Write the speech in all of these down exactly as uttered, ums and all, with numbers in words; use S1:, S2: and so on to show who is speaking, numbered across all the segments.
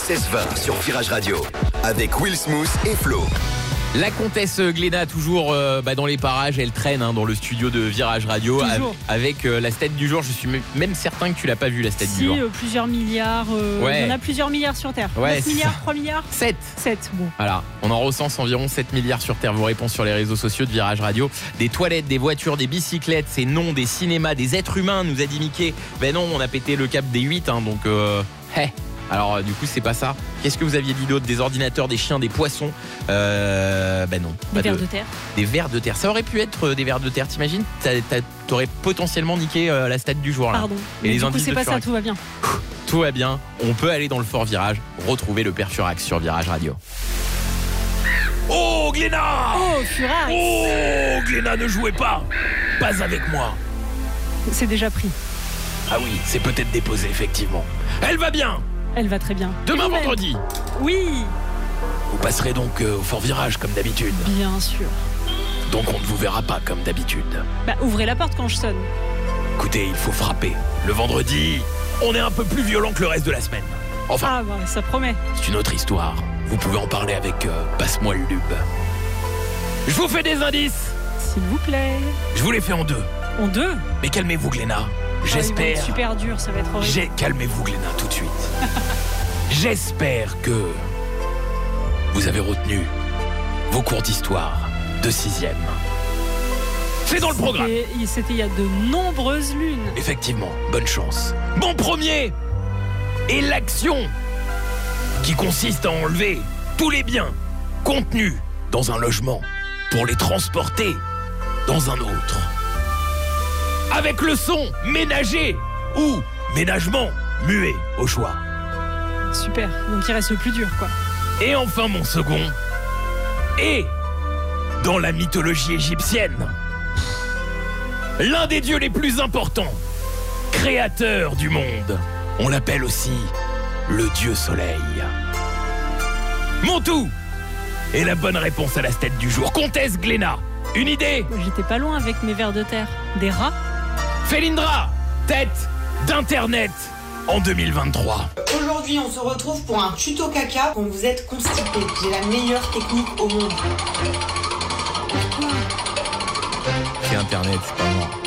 S1: seize vingt sur Virage Radio avec Will Smooth et Flo.
S2: La comtesse Gléna toujours euh, bah, dans les parages, elle traîne hein, dans le studio de Virage Radio av- avec euh, la stat du jour. Je suis m- même certain que tu l'as pas vu la stat
S3: si,
S2: du jour.
S3: Si, euh, plusieurs milliards. Euh,
S2: ouais.
S3: Il y en a plusieurs milliards sur Terre.
S2: Ouais,
S3: neuf milliards, trois milliards
S2: sept.
S3: sept, bon.
S2: Voilà, on en recense environ sept milliards sur Terre. Vos réponses sur les réseaux sociaux de Virage Radio. Des toilettes, des voitures, des bicyclettes, c'est non, des cinémas, des êtres humains, nous a dit Mickey. Ben non, on a pété le cap des huit, hein, donc euh, hey. Alors du coup c'est pas ça. Qu'est-ce que vous aviez dit d'autre? Des ordinateurs, des chiens, des poissons? euh, Ben non.
S3: Des vers de... de terre. Des
S2: vers de terre. Ça aurait pu être des vers de terre, t'imagines? T'aurais potentiellement niqué euh, la stat du jour là.
S3: Pardon.
S2: Et
S3: mais
S2: les
S3: du coup c'est pas ça, tout va bien.
S2: Tout va bien. On peut aller dans le fort virage, retrouver le père Furax sur Virage Radio.
S4: Oh Gléna!
S3: Oh Furax!
S4: Oh Gléna, ne jouez pas! Pas avec moi.
S3: C'est déjà pris.
S4: Ah oui, c'est peut-être déposé effectivement. Elle va bien!
S3: Elle va très bien.
S4: Demain vendredi.
S3: Oui.
S4: Vous passerez donc euh, au fort virage comme d'habitude.
S3: Bien sûr.
S4: Donc on ne vous verra pas comme d'habitude.
S3: Bah ouvrez la porte quand je sonne.
S4: Écoutez, il faut frapper. Le vendredi, on est un peu plus violent que le reste de la semaine. Enfin,
S3: ah bah ça promet.
S4: C'est une autre histoire. Vous pouvez en parler avec euh, Passe-moi le lube. Je vous fais des indices.
S3: S'il vous plaît.
S4: Je vous les fais en deux.
S3: En deux?
S4: Mais calmez-vous Gléna. J'espère.
S3: Ah, ils vont être super dur, ça va être horrible.
S4: J'ai... Calmez-vous Gléna tout de suite. J'espère que vous avez retenu vos cours d'histoire de sixième. C'est dans le programme.
S3: C'était, c'était il y a de nombreuses lunes.
S4: Effectivement, bonne chance. Mon premier est l'action qui consiste à enlever tous les biens contenus dans un logement pour les transporter dans un autre. Avec le son ménager ou ménagement muet au choix.
S3: Super, donc il reste le plus dur quoi.
S4: Et enfin mon second est dans la mythologie égyptienne l'un des dieux les plus importants, créateur du monde. On l'appelle aussi le dieu soleil. Mon tout est la bonne réponse à la stat du jour. Comtesse Gléna, une idée?
S3: J'étais pas loin avec mes vers de terre. Des rats?
S4: Félindra, tête d'internet en deux mille vingt-trois.
S5: Aujourd'hui, on se retrouve pour un tuto caca quand vous êtes constipé. J'ai la meilleure technique au monde.
S2: C'est internet, c'est pas moi.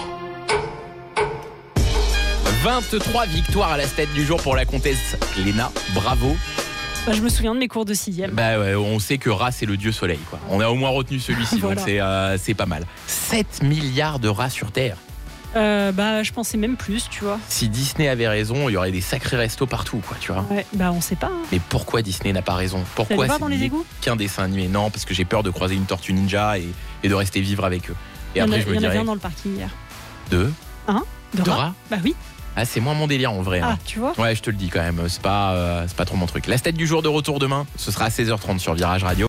S2: vingt-trois victoires à la stat du jour pour la comtesse Gléna. Bravo.
S3: Bah, je me souviens de mes cours de sixième.
S2: Bah ouais, on sait que Ra c'est le dieu soleil quoi. On a au moins retenu celui-ci voilà. Donc c'est, euh, c'est pas mal. sept milliards de rats sur Terre.
S3: Euh, bah je pensais même plus, tu vois.
S2: Si Disney avait raison, il y aurait des sacrés restos partout quoi, tu vois.
S3: Ouais, bah on sait pas. Hein.
S2: Mais pourquoi Disney n'a pas raison? Pourquoi
S3: c'est dans les égouts
S2: qu'un dessin animé? Non, parce que j'ai peur de croiser une tortue ninja et, et de rester vivre avec eux. Et
S3: il
S2: après
S3: a,
S2: je me dirais.
S3: Il y en avait un dans le parking hier.
S2: Deux?
S3: Un? De,
S2: de
S3: rats?
S2: rats?
S3: Bah oui.
S2: Ah, c'est moins mon délire en vrai.
S3: Ah,
S2: hein.
S3: tu vois?
S2: Ouais, je te le dis quand même, c'est pas, euh, c'est pas trop mon truc. La stat du jour de retour demain, ce sera à seize heures trente sur Virage Radio.